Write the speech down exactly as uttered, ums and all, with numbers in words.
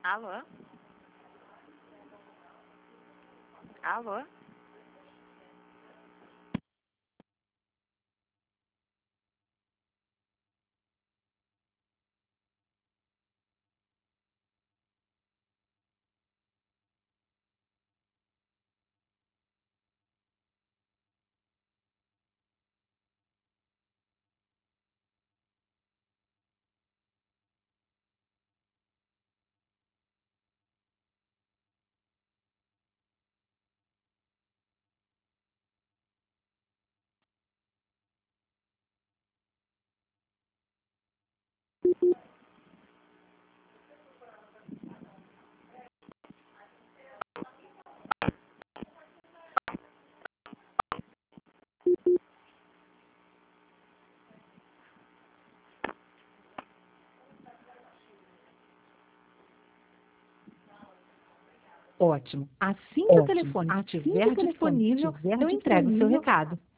Alô? Alô? Ótimo. Assim que o telefone estiver disponível, eu entrego o seu recado.